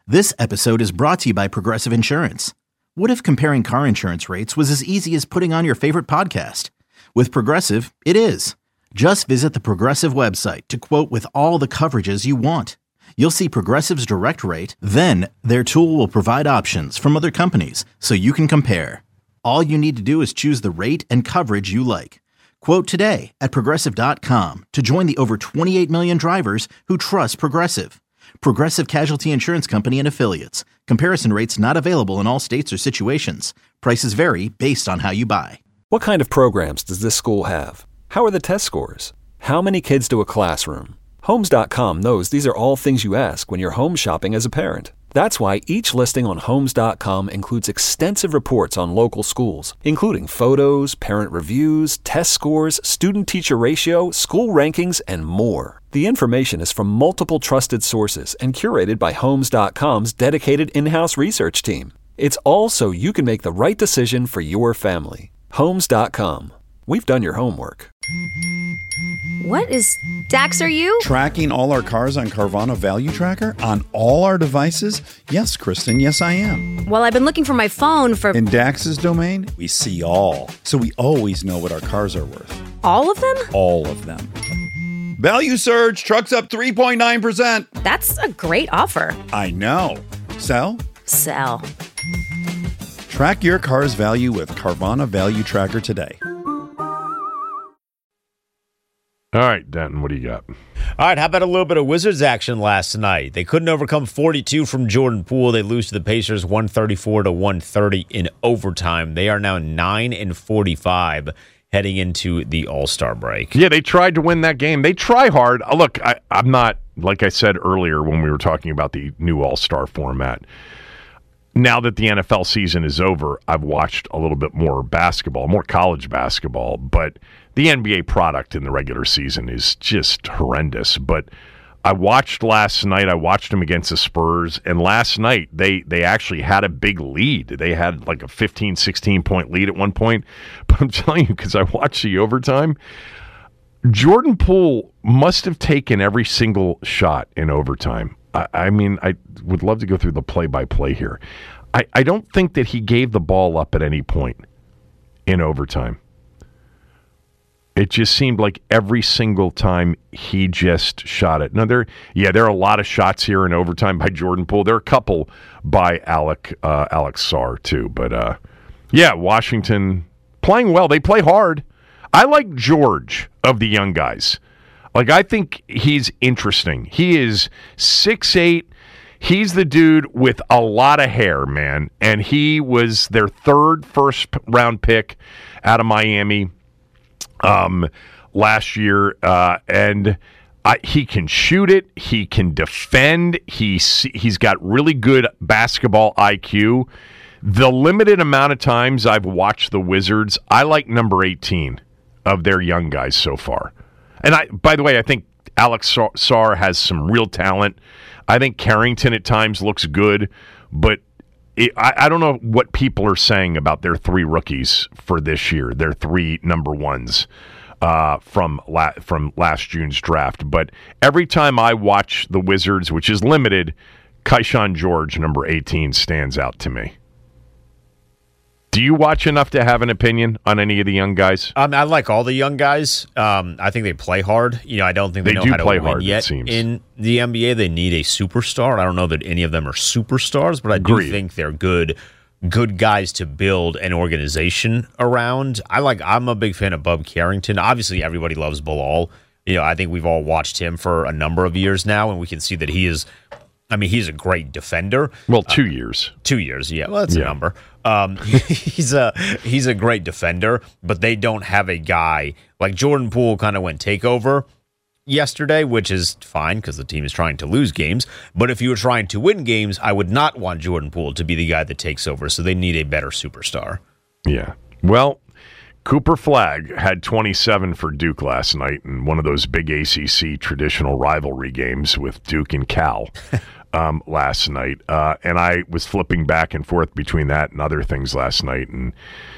This episode is brought to you by Progressive Insurance. What if comparing car insurance rates was as easy as putting on your favorite podcast? With Progressive, it is. Just visit the Progressive website to quote with all the coverages you want. You'll see Progressive's direct rate, then their tool will provide options from other companies so you can compare. All you need to do is choose the rate and coverage you like. Quote today at Progressive.com to join the over 28 million drivers who trust Progressive. Progressive Casualty Insurance Company and Affiliates. Comparison rates not available in all states or situations. Prices vary based on how you buy. What kind of programs does this school have? How are the test scores? How many kids do a classroom? Homes.com knows these are all things you ask when you're home shopping as a parent. That's why each listing on Homes.com includes extensive reports on local schools, including photos, parent reviews, test scores, student-teacher ratio, school rankings, and more. The information is from multiple trusted sources and curated by Homes.com's dedicated in-house research team. It's all so you can make the right decision for your family. Homes.com. We've done your homework. What is... Dax, are you? Tracking all our cars on Carvana Value Tracker on all our devices? Yes, Kristen, yes I am. Well, I've been looking for my phone for... In Dax's domain, we see all. So we always know what our cars are worth. All of them? All of them. Value surge, trucks up 3.9%. That's a great offer. I know. Sell? Sell. Track your car's value with Carvana Value Tracker today. All right, Denton, what do you got? All right, how about a little bit of Wizards action last night? They couldn't overcome 42 from Jordan Poole. They lose to the Pacers 134-130 in overtime. They are now 9-45 heading into the All-Star break. Yeah, they tried to win that game. They try hard. Look, I'm not, like I said earlier when we were talking about the new All-Star format. Now that the NFL season is over, I've watched a little bit more basketball, more college basketball, but the NBA product in the regular season is just horrendous. But I watched last night. I watched them against the Spurs, and last night they actually had a big lead. They had like a 15, 16-point lead at one point. But I'm telling you, because I watched the overtime, Jordan Poole must have taken every single shot in overtime. I mean, I would love to go through the play-by-play here. I don't think that he gave the ball up at any point in overtime. It just seemed like every single time he just shot it. Now, there are a lot of shots here in overtime by Jordan Poole. There are a couple by Alex Sarr, too. But, Washington playing well. They play hard. I like George of the young guys. Like, I think he's interesting. He is 6'8". He's the dude with a lot of hair, man. And he was their third first-round pick out of Miami last year. He can shoot it. He can defend. He's got really good basketball IQ. The limited amount of times I've watched the Wizards, I like number 18 of their young guys so far. And by the way, I think Alex Sarr has some real talent. I think Carrington at times looks good, but I don't know what people are saying about their three rookies for this year, their three number ones from last June's draft. But every time I watch the Wizards, which is limited, Keyshawn George, number 18, stands out to me. Do you watch enough to have an opinion on any of the young guys? I like all the young guys. I think they play hard. I don't think they know how to win yet in the NBA. They need a superstar. I don't know that any of them are superstars, but I do think they're good guys to build an organization around. I'm a big fan of Bub Carrington. Obviously, everybody loves Bilal. I think we've all watched him for a number of years now, and we can see that he's a great defender. Well, 2 years. 2 years, yeah. Well, that's a number. He's a great defender, but they don't have a guy like Jordan Poole. Kind of went takeover yesterday, which is fine because the team is trying to lose games. But if you were trying to win games, I would not want Jordan Poole to be the guy that takes over. So they need a better superstar. Yeah. Well, Cooper Flagg had 27 for Duke last night in one of those big ACC traditional rivalry games with Duke and Cal. Last night, and I was flipping back and forth between that and other things last night, and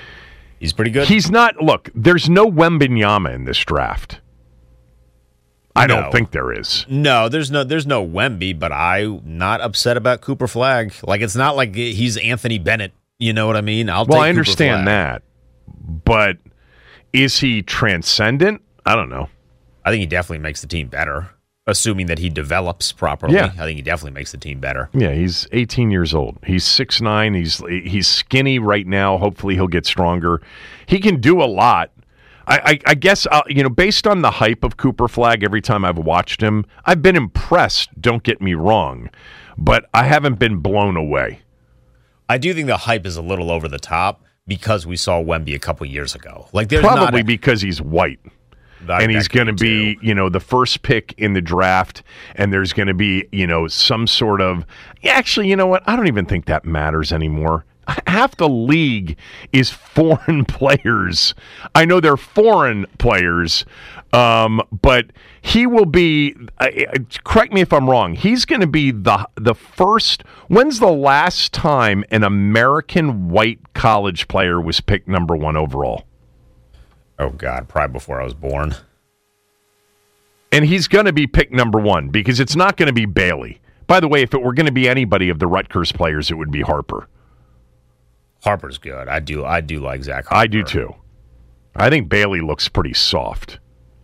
he's pretty good. He's not. Look, there's no Wembanyama in this draft. I don't think there is. No, there's no Wemby, but I'm not upset about Cooper Flagg. Like, it's not like he's Anthony Bennett. You know what I mean? I understand that, but is he transcendent? I don't know. I think he definitely makes the team better, assuming that he develops properly. Yeah. I think he definitely makes the team better. Yeah, he's 18 years old. He's 6'9". He's skinny right now. Hopefully he'll get stronger. He can do a lot. I guess, based on the hype of Cooper Flagg, every time I've watched him, I've been impressed, don't get me wrong, but I haven't been blown away. I do think the hype is a little over the top because we saw Wemby a couple years ago. Like, probably because he's white. And he's going to be, the first pick in the draft, and there's going to be, some sort of... Actually, you know what? I don't even think that matters anymore. Half the league is foreign players. I know they're foreign players, but he will be... correct me if I'm wrong. He's going to be the first... When's the last time an American white college player was picked number 1 overall? Oh, God, probably before I was born. And he's going to be picked number 1 because it's not going to be Bailey. By the way, if it were going to be anybody of the Rutgers players, it would be Harper. Harper's good. I do like Zach Harper. I do, too. I think Bailey looks pretty soft.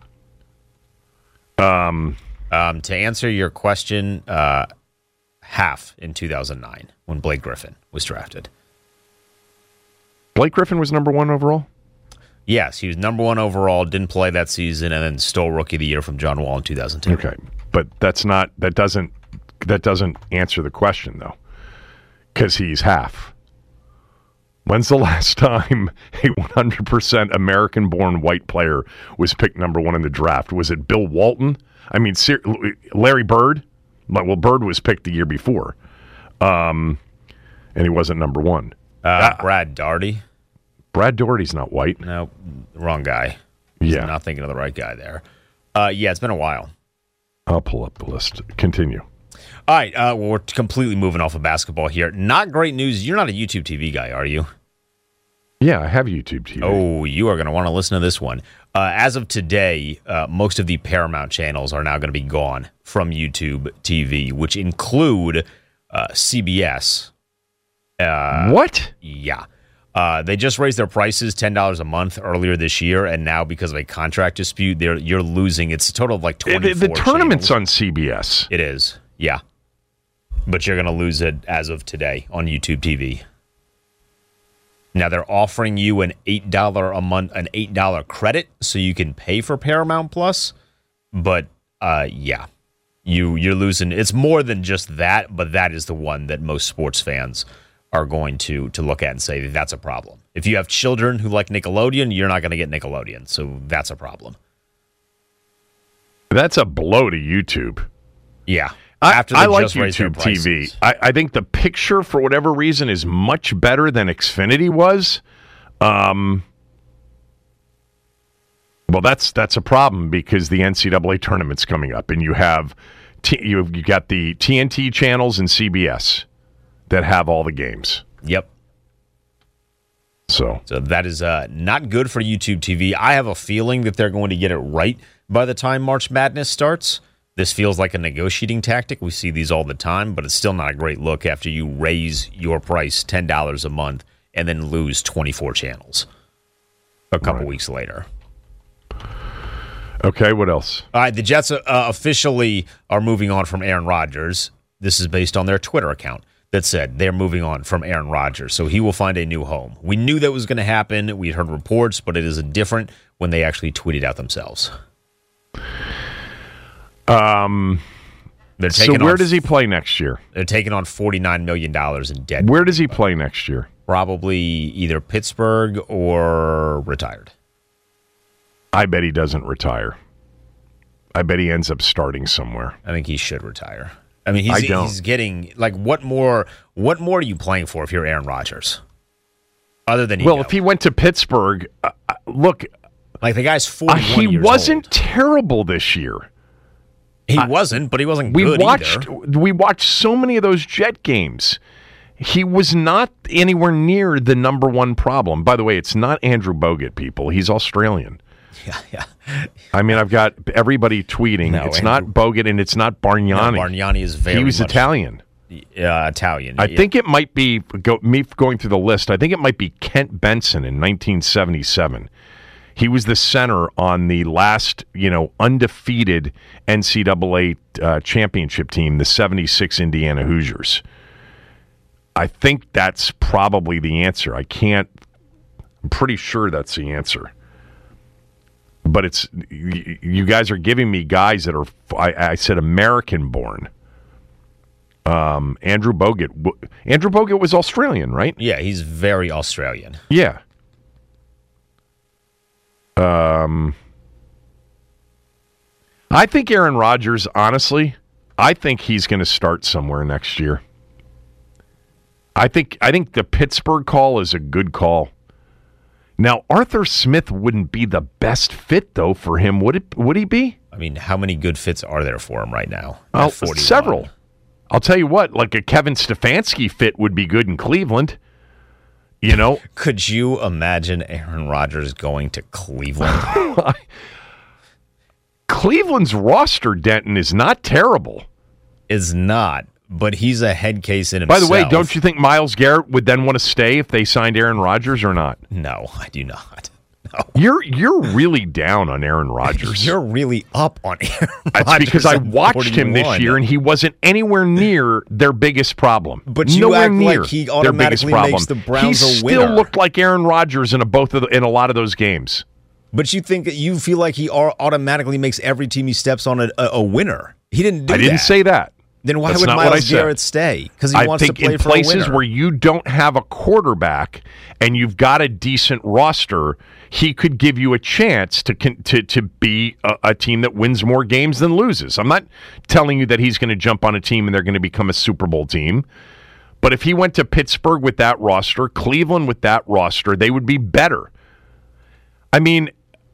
To answer your question, half in 2009 when Blake Griffin was drafted. Blake Griffin was number 1 overall? Yes, he was number 1 overall, didn't play that season, and then stole Rookie of the Year from John Wall in 2002. Okay, but that doesn't answer the question, though, because he's half. When's the last time a 100% American-born white player was picked number 1 in the draft? Was it Bill Walton? I mean, Larry Bird? Well, Bird was picked the year before, and he wasn't number 1. Brad Daugherty. Brad Daugherty's not white. No, wrong guy. Yeah. I'm not thinking of the right guy there. Yeah, it's been a while. I'll pull up the list. Continue. All right, well, we're completely moving off of basketball here. Not great news. You're not a YouTube TV guy, are you? Yeah, I have YouTube TV. Oh, you are going to want to listen to this one. As of today, most of the Paramount channels are now going to be gone from YouTube TV, which include CBS. What? Yeah. They just raised their prices $10 a month earlier this year, and now because of a contract dispute, you're losing. It's a total of like 24 The tournament's channels. On CBS. It is, yeah. But you're going to lose it as of today on YouTube TV. Now they're offering you an $8 a month, an $8 credit, so you can pay for Paramount Plus. But yeah, you're losing. It's more than just that, but that is the one that most sports fans are going to look at and say that's a problem. If you have children who like Nickelodeon, you're not going to get Nickelodeon, so that's a problem. That's a blow to YouTube. Yeah. I like YouTube TV. I think the picture, for whatever reason, is much better than Xfinity was. Well, that's a problem because the NCAA tournament's coming up, and you have you got the TNT channels and CBS that have all the games. Yep. So that is not good for YouTube TV. I have a feeling that they're going to get it right by the time March Madness starts. This feels like a negotiating tactic. We see these all the time, but it's still not a great look after you raise your price $10 a month and then lose 24 channels a couple weeks later. Okay, what else? All right, the Jets officially are moving on from Aaron Rodgers. This is based on their Twitter account that said they're moving on from Aaron Rodgers, so he will find a new home. We knew that was going to happen. We'd heard reports, but it is different when they actually tweeted out themselves. So where does he play next year? They're taking on $49 million in debt. Where does he play next year? Probably either Pittsburgh or retired. I bet he doesn't retire. I bet he ends up starting somewhere. I think he should retire. I mean, he's getting, like, what more are you playing for if you're Aaron Rodgers? Other than if he went to Pittsburgh, look. Like, the guy's 41 years old. He wasn't terrible this year. He wasn't, but he wasn't good either. We watched so many of those Jet games. He was not anywhere near the number one problem. By the way, it's not Andrew Bogut, people. He's Australian. Yeah. I mean, I've got everybody tweeting. No, it's not Bogut and it's not Bargnani. No, Bargnani is very He was Italian. Italian. I think it might be, me going through the list, I think it might be Kent Benson in 1977. He was the center on the last, undefeated NCAA championship team, the 76 Indiana Hoosiers. I think that's probably the answer. I'm pretty sure that's the answer. But you guys are giving me guys that are, I said American-born. Andrew Bogut was Australian, right? Yeah, he's very Australian. Yeah. I think Aaron Rodgers, honestly, I think he's going to start somewhere next year. I think the Pittsburgh call is a good call. Now, Arthur Smith wouldn't be the best fit, though, for him. Would he be? I mean, how many good fits are there for him right now? Several. I'll tell you what, like a Kevin Stefanski fit would be good in Cleveland. Could you imagine Aaron Rodgers going to Cleveland? Cleveland's roster, Denton, is not terrible. Is not, but he's a head case in By himself. the way, don't you think Myles Garrett would then want to stay if they signed Aaron Rodgers or not? No, I do not. No. You're really down on Aaron Rodgers. You're really up on Aaron Rodgers. That's because I watched him this year, and he wasn't anywhere near their biggest problem. But you act like he automatically makes the Browns a winner. He still looked like Aaron Rodgers in a lot of those games. But you feel like he automatically makes every team he steps on a winner. He didn't do that. I didn't say that. Then why would Myles Garrett stay? Because he wants to play for a winner. I think in places where you don't have a quarterback and you've got a decent roster, he could give you a chance to be a team that wins more games than loses. I'm not telling you that he's going to jump on a team and they're going to become a Super Bowl team. But if he went to Pittsburgh with that roster, Cleveland with that roster, they would be better. I mean,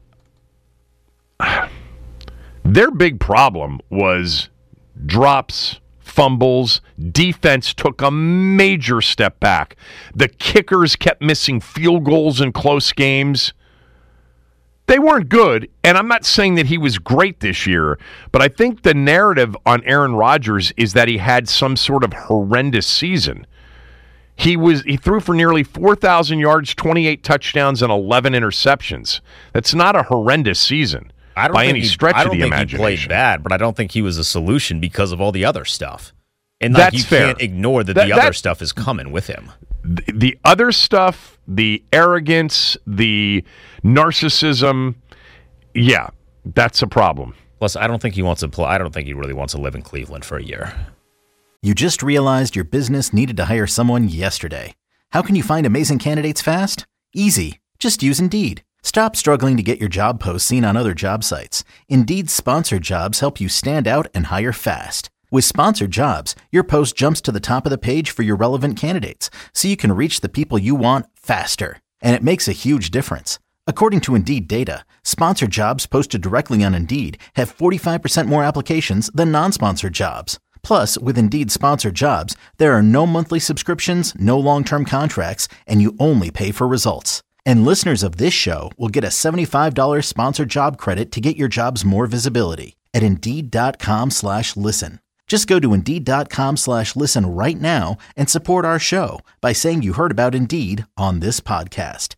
their big problem was drops, fumbles, defense took a major step back. The kickers kept missing field goals in close games. They weren't good, and I'm not saying that he was great this year, but I think the narrative on Aaron Rodgers is that he had some sort of horrendous season. He threw for nearly 4,000 yards, 28 touchdowns, and 11 interceptions. That's not a horrendous season by any stretch of the imagination. I don't think he played bad, but I don't think he was a solution because of all the other stuff. And that's fair. Can't ignore that the other stuff is coming with him. The other stuff, the arrogance, the narcissism, yeah, that's a problem. Plus, I don't think he wants to play. I don't think he really wants to live in Cleveland for a year. You just realized your business needed to hire someone yesterday. How can you find amazing candidates fast? Easy. Just use Indeed. Stop struggling to get your job posts seen on other job sites. Indeed's sponsored jobs help you stand out and hire fast. With sponsored jobs, your post jumps to the top of the page for your relevant candidates, so you can reach the people you want faster. And it makes a huge difference. According to Indeed data, sponsored jobs posted directly on Indeed have 45% more applications than non-sponsored jobs. Plus, with Indeed sponsored jobs, there are no monthly subscriptions, no long-term contracts, and you only pay for results. And listeners of this show will get a $75 sponsored job credit to get your jobs more visibility at Indeed.com/listen. Just go to Indeed.com/listen right now and support our show by saying you heard about Indeed on this podcast.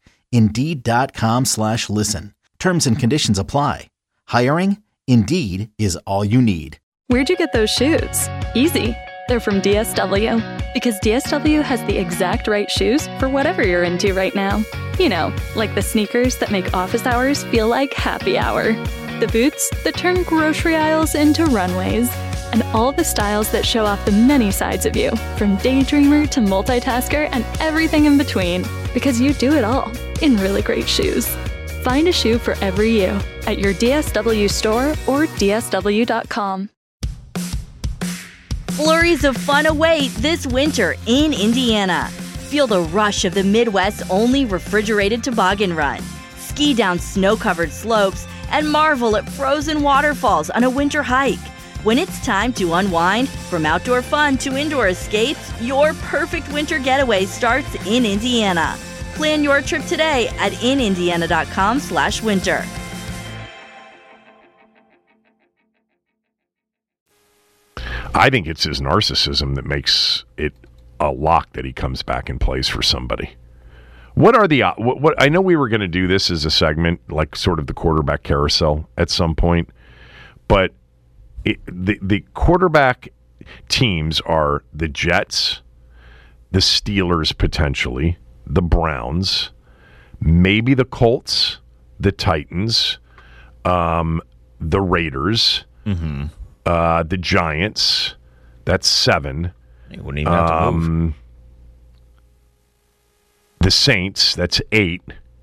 Indeed.com/listen. Terms and conditions apply. Hiring? Indeed is all you need. Where'd you get those shoes? Easy. They're from DSW. Because DSW has the exact right shoes for whatever you're into right now. You know, like the sneakers that make office hours feel like happy hour. The boots that turn grocery aisles into runways. And all the styles that show off the many sides of you, from daydreamer to multitasker and everything in between. Because you do it all in really great shoes. Find a shoe for every you at your DSW store or DSW.com. Flurries of fun await this winter in Indiana. Feel the rush of the Midwest's only refrigerated toboggan run. Ski down snow-covered slopes and marvel at frozen waterfalls on a winter hike. When it's time to unwind, from outdoor fun to indoor escapes, your perfect winter getaway starts in Indiana. Plan your trip today at inindiana.com/winter. I think it's his narcissism that makes it a lock that he comes back and plays for somebody. What are the what I know we were going to do this as a segment, like sort of the quarterback carousel at some point, but the quarterback teams are the Jets, the Steelers potentially, the Browns, maybe the Colts, the Titans, the Raiders, the Giants. That's 7. You wouldn't even have to move. The Saints, that's 8.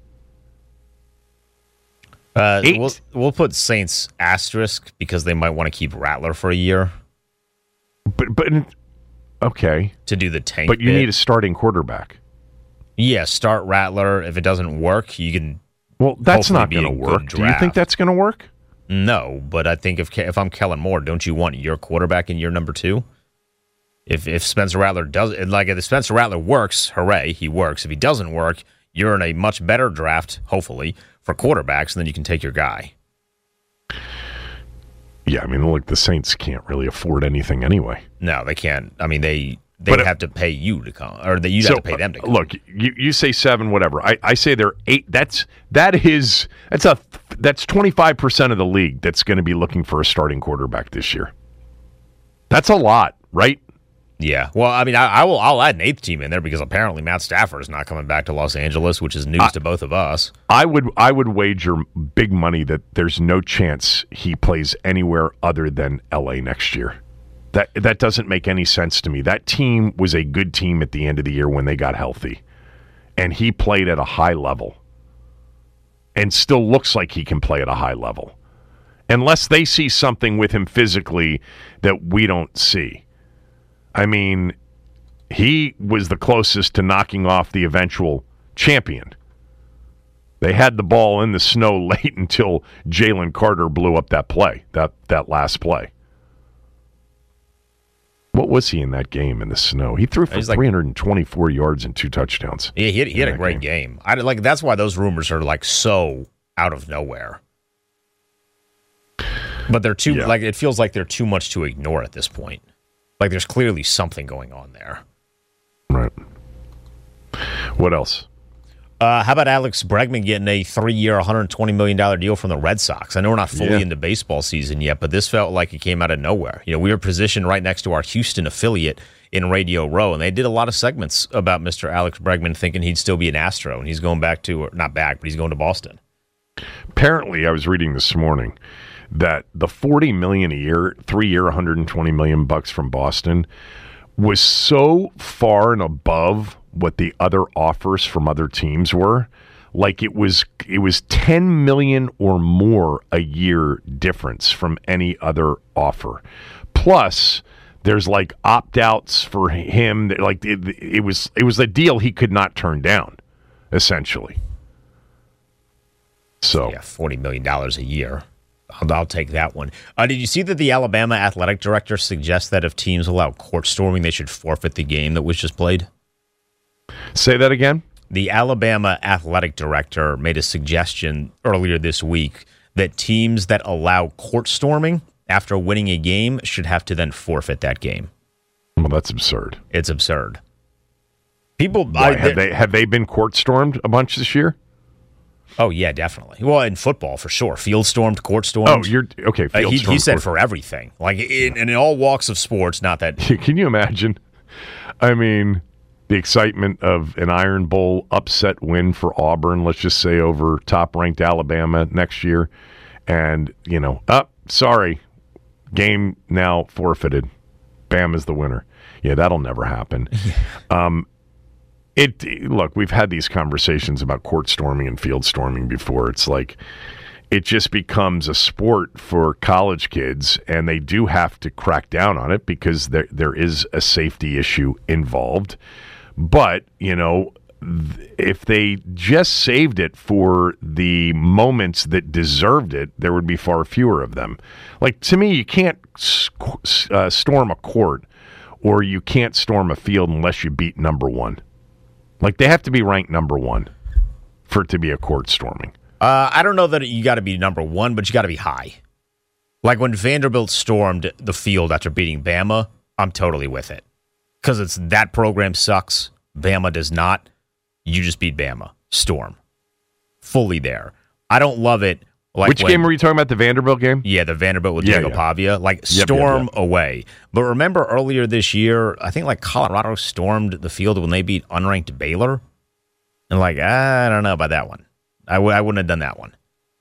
8? We'll put Saints asterisk because they might want to keep Rattler for a year. But okay. To do the tank But you need a starting quarterback. Yeah, start Rattler. If it doesn't work, you can... Well, that's not going to work. Do you think that's going to work? No, but I think if I'm Kellen Moore, don't you want your quarterback in year number 2? If Spencer Rattler does, like if Spencer Rattler works, hooray, he works. If he doesn't work, you're in a much better draft, hopefully, for quarterbacks, and then you can take your guy. Yeah, I mean, look, the Saints can't really afford anything anyway. No, they can't. I mean, they have to pay you to come, or you'd have to pay them to come. Look, you say 7, whatever. I say they're 8. That's 25% of the league that's going to be looking for a starting quarterback this year. That's a lot, right? Yeah. Well, I mean, I'll add an 8th team in there because apparently Matt Stafford is not coming back to Los Angeles, which is news to both of us. I would wager big money that there's no chance he plays anywhere other than LA next year. That doesn't make any sense to me. That team was a good team at the end of the year when they got healthy, and he played at a high level, and still looks like he can play at a high level, unless they see something with him physically that we don't see. I mean, he was the closest to knocking off the eventual champion. They had the ball in the snow late until Jalen Carter blew up that play, that last play. What was he in that game in the snow? He threw for 324 yards and 2 touchdowns. Yeah, he had a great game. That's why those rumors are like so out of nowhere. But they're too it feels like they're too much to ignore at this point. Like there's clearly something going on there. Right. What else? How about Alex Bregman getting a 3-year, $120 million deal from the Red Sox? I know we're not fully into baseball season yet, but this felt like it came out of nowhere. You know, we were positioned right next to our Houston affiliate in Radio Row, and they did a lot of segments about Mr. Alex Bregman thinking he'd still be an Astro, and he's going back to, or not back, but he's going to Boston. Apparently, I was reading this morning that the $40 million a year, 3-year, $120 million from Boston was so far and above what the other offers from other teams were. Like it was $10 million or more a year difference from any other offer. Plus, there's like opt-outs for him. Like it was a deal he could not turn down, essentially. So yeah, $40 million a year. I'll take that one. Did you see that the Alabama athletic director suggests that if teams allow court storming, they should forfeit the game that was just played? Say that again? The Alabama athletic director made a suggestion earlier this week that teams that allow court storming after winning a game should have to then forfeit that game. Well, that's absurd. It's absurd. People have they been court stormed a bunch this year? Oh, yeah, definitely. Well, in football, for sure. Field stormed, court stormed. Oh, you're okay. Field stormed, he said for everything. Like, in all walks of sports, not that. Can you imagine? I mean, the excitement of an Iron Bowl upset win for Auburn, let's just say, over top-ranked Alabama next year. And, sorry, game now forfeited. Bama's the winner. Yeah, that'll never happen. Look, we've had these conversations about court storming and field storming before. It's like it just becomes a sport for college kids, and they do have to crack down on it because there is a safety issue involved. But, if they just saved it for the moments that deserved it, there would be far fewer of them. Like, to me, you can't storm a court or you can't storm a field unless you beat number one. Like, they have to be ranked number one for it to be a court storming. I don't know that you got to be number one, but you got to be high. Like when Vanderbilt stormed the field after beating Bama, I'm totally with it. Because it's that program sucks. Bama does not. You just beat Bama. Storm. Fully there. I don't love it. Like which game were you talking about? The Vanderbilt game? Yeah, the Vanderbilt with Diego Pavia. Like, storm away. But remember earlier this year, I think like Colorado stormed the field when they beat unranked Baylor. And like, I don't know about that one. I wouldn't have done that one.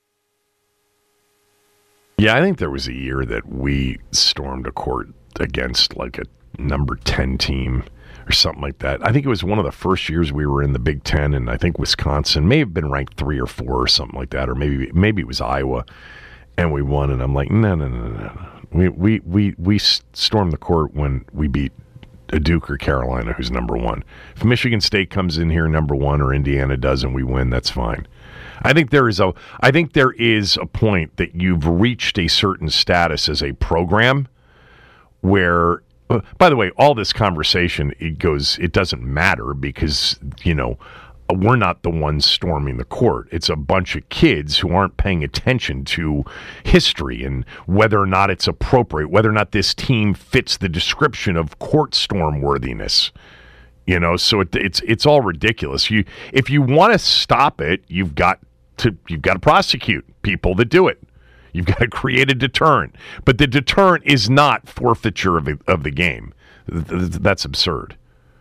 Yeah, I think there was a year that we stormed a court against like a number 10 team or something like that. I think it was one of the first years we were in the Big Ten, and I think Wisconsin may have been ranked 3 or 4 or something like that, or maybe it was Iowa, and we won. And I'm like, no. We stormed the court when we beat a Duke or Carolina, who's number 1. If Michigan State comes in here number 1 or Indiana does and we win, that's fine. I think there is a point that you've reached a certain status as a program where, by the way, all this conversation, it doesn't matter because, we're not the ones storming the court. It's a bunch of kids who aren't paying attention to history and whether or not it's appropriate, whether or not this team fits the description of court storm worthiness. So it's all ridiculous. If you want to stop it, you've got to prosecute people that do it. You've got to create a deterrent. But the deterrent is not forfeiture of the game. That's absurd.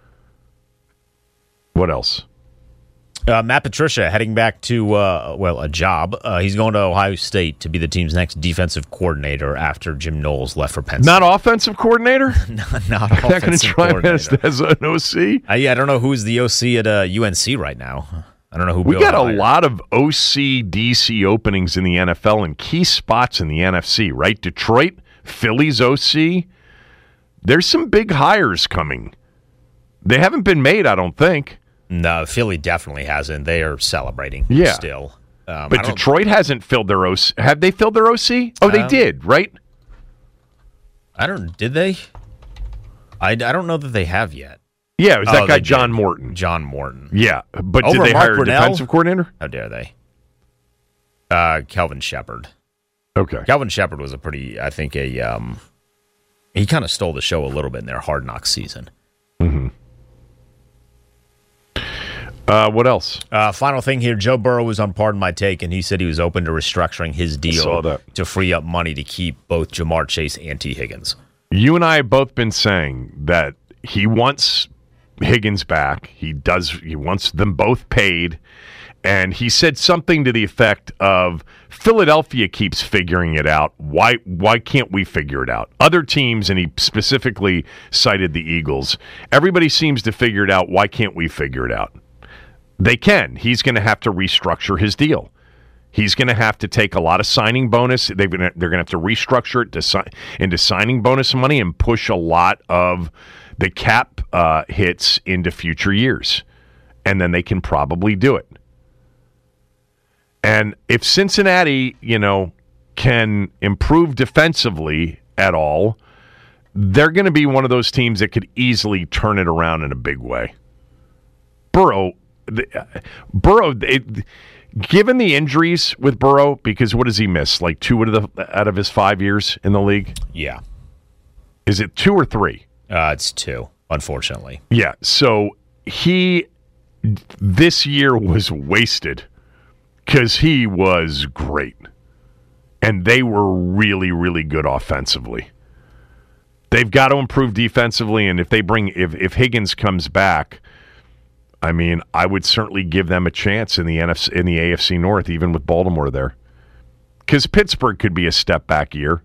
What else? Matt Patricia heading back to, a job. He's going to Ohio State to be the team's next defensive coordinator after Jim Knowles left for Penn State. Not offensive coordinator? Not offensive coordinator. As an OC? I don't know who's the OC at UNC right now. I don't know who. We got a lot of OC, DC openings in the NFL and key spots in the NFC, right? Detroit, Philly's OC. There's some big hires coming. They haven't been made, I don't think. No, Philly definitely hasn't. They are celebrating still. But Detroit hasn't filled their OC. Have they filled their OC? Oh, they did, right? Did they? I don't know that they have yet. Yeah, it was that guy, John Morton. John Morton. Yeah, but did they hire a defensive coordinator? How dare they? Kelvin Shepard. Okay. Kelvin Shepard was he kind of stole the show a little bit in their Hard Knocks season. Mm-hmm. What else? Final thing here. Joe Burrow was on Pardon My Take, and he said he was open to restructuring his deal to free up money to keep both Jamar Chase and T. Higgins. You and I have both been saying that he wants Higgins back. He wants them both paid. And he said something to the effect of, Philadelphia keeps figuring it out. Why can't we figure it out? Other teams, and he specifically cited the Eagles, everybody seems to figure it out. Why can't we figure it out? They can. He's going to have to restructure his deal. He's going to have to take a lot of signing bonus. They're going to have to restructure it into signing bonus money and push a lot of the cap hits into future years. And then they can probably do it. And if Cincinnati, can improve defensively at all, they're going to be one of those teams that could easily turn it around in a big way. Burrow, given the injuries with Burrow, because what does he miss? Like 2 out of his 5 years in the league? Yeah. Is it 2 or 3? It's 2, unfortunately. Yeah. So this year was wasted because he was great. And they were really, really good offensively. They've got to improve defensively, and if Higgins comes back, I mean, I would certainly give them a chance in the AFC North, even with Baltimore there. Because Pittsburgh could be a step back year.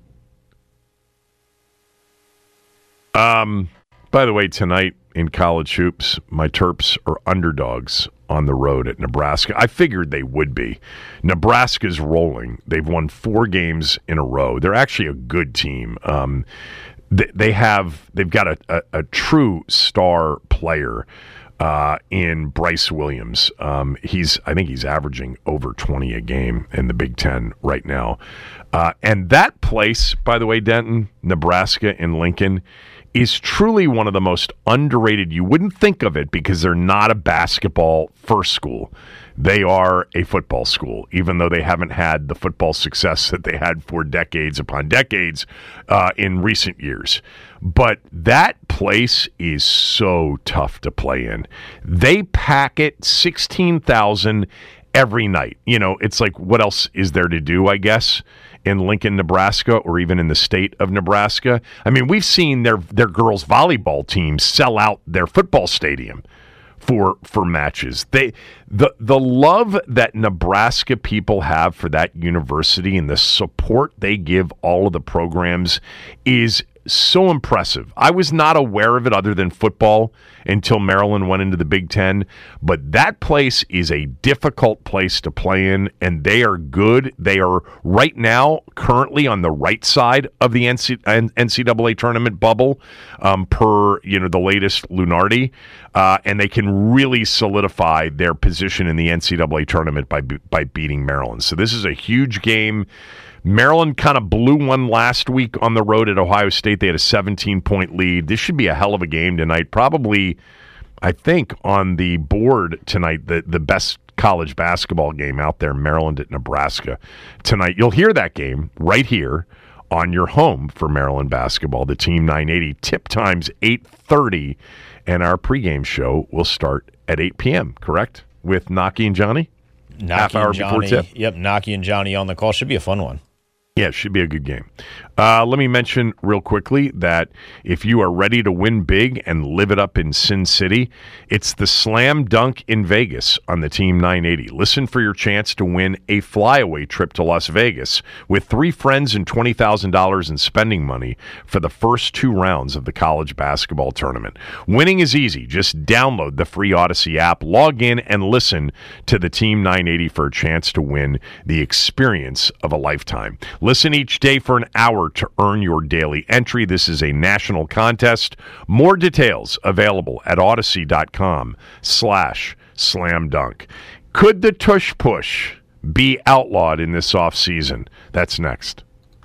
By the way, tonight in college hoops, my Terps are underdogs on the road at Nebraska. I figured they would be. Nebraska's rolling. They've won 4 games in a row. They're actually a good team. They've got a true star player in Bryce Williams. I think he's averaging over 20 a game in the Big Ten right now. And that place, by the way, Denton, Nebraska in Lincoln, is truly one of the most underrated. You wouldn't think of it because they're not a basketball first school. They are a football school, even though they haven't had the football success that they had for decades upon decades in recent years. But that place is so tough to play in. They pack it 16,000 every night. You know, it's like, what else is there to do, I guess, in Lincoln, Nebraska, or even in the state of Nebraska? I mean, we've seen their girls' volleyball team sell out their football stadium for matches. The love that Nebraska people have for that university and the support they give all of the programs is so impressive. I was not aware of it other than football until Maryland went into the Big Ten, but that place is a difficult place to play in, and they are good. They are right now currently on the right side of the NCAA tournament bubble per the latest Lunardi, and they can really solidify their position in the NCAA tournament by beating Maryland. So this is a huge game. Maryland kind of blew one last week on the road at Ohio State. They had a 17-point lead. This should be a hell of a game tonight. Probably, I think, on the board tonight, the best college basketball game out there, Maryland at Nebraska tonight. You'll hear that game right here on your home for Maryland basketball. The Team 980 tip time's 8:30, and our pregame show will start at 8 p.m., correct? With Naki and Johnny? Half hour before tip. Yep, Naki and Johnny on the call. Should be a fun one. Yeah, it should be a good game. Let me mention real quickly that if you are ready to win big and live it up in Sin City, it's the Slam Dunk in Vegas on the Team 980. Listen for your chance to win a flyaway trip to Las Vegas with 3 friends and $20,000 in spending money for the first 2 rounds of the college basketball tournament. Winning is easy. Just download the free Odyssey app, log in, and listen to the Team 980 for a chance to win the experience of a lifetime. Listen each day for an hour to earn your daily entry. This is a national contest. More details available at Odyssey.com/slamdunk. Could the tush push be outlawed in this offseason? That's next.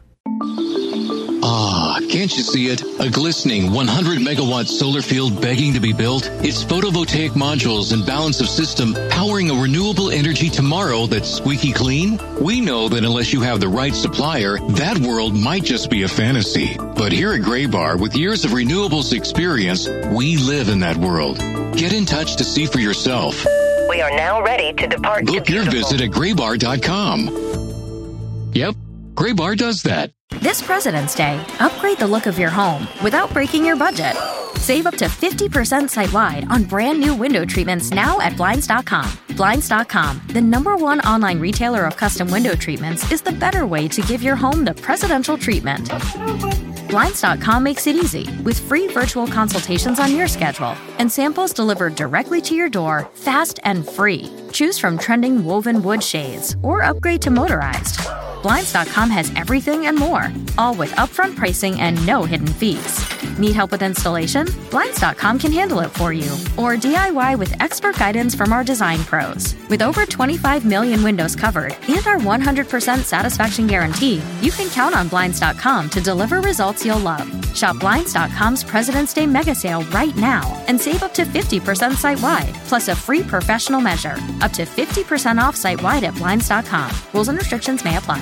Ah, can't you see it? A glistening 100-megawatt solar field begging to be built? It's photovoltaic modules and balance of system powering a renewable energy tomorrow that's squeaky clean? We know that unless you have the right supplier, that world might just be a fantasy. But here at Graybar, with years of renewables experience, we live in that world. Get in touch to see for yourself. We are now ready to depart. Book your visit at graybar.com. Yep, Graybar does that. This President's Day, upgrade the look of your home without breaking your budget. Save up to 50% site-wide on brand new window treatments now at Blinds.com. Blinds.com, the #1 online retailer of custom window treatments, is the better way to give your home the presidential treatment. Blinds.com makes it easy with free virtual consultations on your schedule and samples delivered directly to your door, fast and free. Choose from trending woven wood shades or upgrade to motorized. Blinds.com has everything and more, all with upfront pricing and no hidden fees. Need help with installation? Blinds.com can handle it for you. Or DIY with expert guidance from our design pros. With over 25 million windows covered and our 100% satisfaction guarantee, you can count on Blinds.com to deliver results you'll love. Shop Blinds.com's President's Day mega sale right now and save up to 50% site-wide, plus a free professional measure. Up to 50% off site-wide at Blinds.com. Rules and restrictions may apply.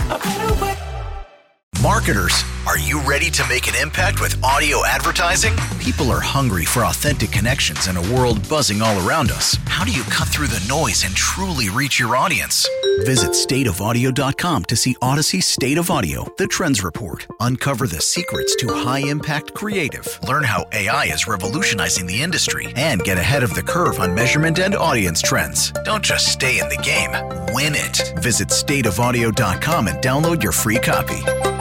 Marketers, are you ready to make an impact with audio advertising? People are hungry for authentic connections in a world buzzing all around us. How do you cut through the noise and truly reach your audience? Visit stateofaudio.com to see Odyssey's State of Audio, the Trends Report. Uncover the secrets to high-impact creative. Learn how AI is revolutionizing the industry and get ahead of the curve on measurement and audience trends. Don't just stay in the game, win it. Visit stateofaudio.com and download your free copy.